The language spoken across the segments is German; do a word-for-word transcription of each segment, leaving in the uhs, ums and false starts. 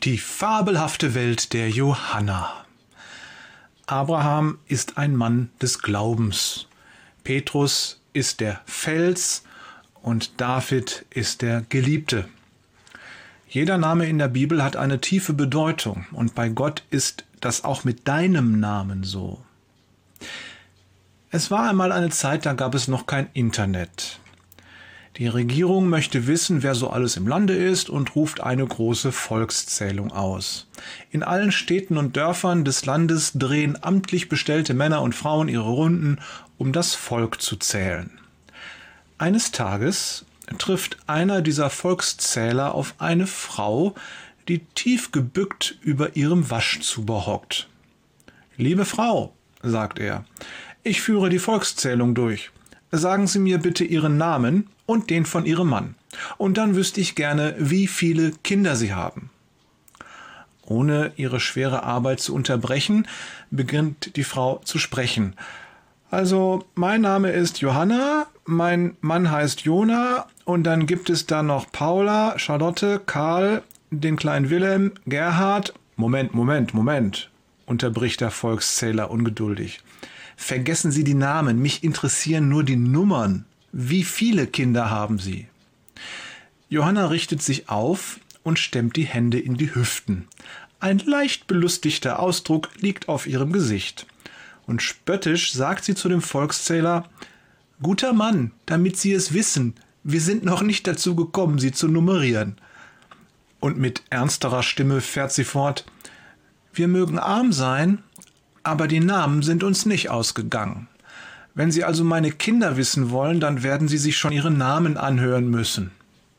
Die fabelhafte Welt der Johanna. Abraham ist ein Mann des Glaubens. Petrus ist der Fels und David ist der Geliebte. Jeder Name in der Bibel hat eine tiefe Bedeutung und bei Gott ist das auch mit deinem Namen so. Es war einmal eine Zeit, da gab es noch kein Internet. Die Regierung möchte wissen, wer so alles im Lande ist und ruft eine große Volkszählung aus. In allen Städten und Dörfern des Landes drehen amtlich bestellte Männer und Frauen ihre Runden, um das Volk zu zählen. Eines Tages trifft einer dieser Volkszähler auf eine Frau, die tief gebückt über ihrem Waschzuber hockt. »Liebe Frau«, sagt er, »ich führe die Volkszählung durch. Sagen Sie mir bitte Ihren Namen und den von Ihrem Mann. Und dann wüsste ich gerne, wie viele Kinder Sie haben.« Ohne ihre schwere Arbeit zu unterbrechen, beginnt die Frau zu sprechen. »Also, mein Name ist Johanna, mein Mann heißt Jona und dann gibt es da noch Paula, Charlotte, Karl, den kleinen Wilhelm, Gerhard.« »Moment, Moment, Moment«, unterbricht der Volkszähler ungeduldig. »Vergessen Sie die Namen, mich interessieren nur die Nummern. Wie viele Kinder haben Sie?« Johanna richtet sich auf und stemmt die Hände in die Hüften. Ein leicht belustigter Ausdruck liegt auf ihrem Gesicht. Und spöttisch sagt sie zu dem Volkszähler: »Guter Mann, damit Sie es wissen, wir sind noch nicht dazu gekommen, Sie zu nummerieren.« Und mit ernsterer Stimme fährt sie fort: »Wir mögen arm sein, aber die Namen sind uns nicht ausgegangen. Wenn Sie also meine Kinder wissen wollen, dann werden Sie sich schon ihre Namen anhören müssen.«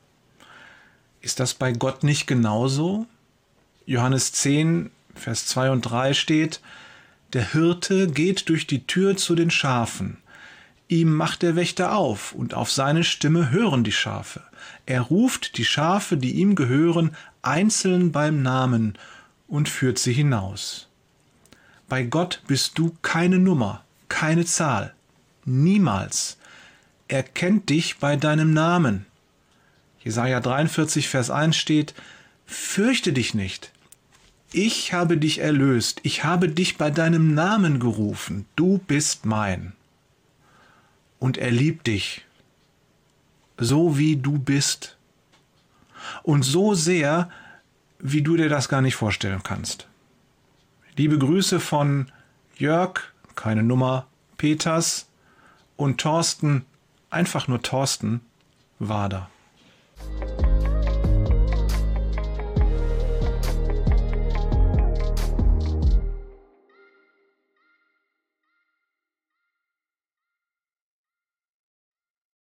Ist das bei Gott nicht genauso? Johannes zehn, Vers zwei und drei steht: »Der Hirte geht durch die Tür zu den Schafen. Ihm macht der Wächter auf, und auf seine Stimme hören die Schafe. Er ruft die Schafe, die ihm gehören, einzeln beim Namen und führt sie hinaus.« Bei Gott bist du keine Nummer, keine Zahl. Niemals. Er kennt dich bei deinem Namen. Jesaja dreiundvierzig, Vers eins steht: »Fürchte dich nicht. Ich habe dich erlöst. Ich habe dich bei deinem Namen gerufen. Du bist mein.« Und er liebt dich, so wie du bist. Und so sehr, wie du dir das gar nicht vorstellen kannst. Liebe Grüße von Jörg, keine Nummer, Peters und Thorsten, einfach nur Thorsten, Wader.